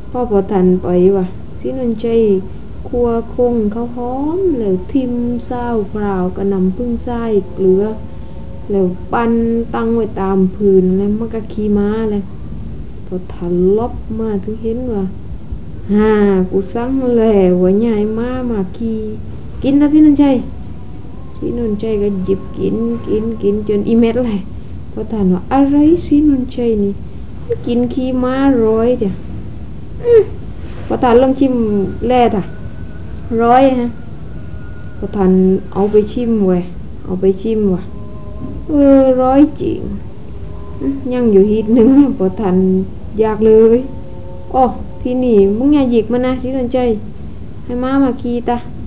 พ่อพอทันไปว่ะสินนใจครัวคงเขาหอมแล้วทิมซาวพราวกระนำพึ่งไส้เกลือแล้วปั้นตั้งไว้ตามพื้นแล้วมันก็ขี่ม้าเลยพอทันลบมาถึงเห็นว่าฮ่ากูสั่งแล้วว่าใหญ่มาขี่กินนะสินนใจสินนใจก็หยิบกินจนอีเม็ดเลยพอทันว่าอะไรสินนใจนี่กินขี่ม้าร้อยเดียว พอทานลองชิมแร่ถ่ะร้อยฮะพอทานเอาไปชิมเว้ยเอาไปชิมว่ะร้อยจริงยังอยู่ฮีดหนึ่งพอทานอยากเลยอ๋อที่นี่มึงอย่าหยิกมันนะที่สนใจให้มาขี่ตา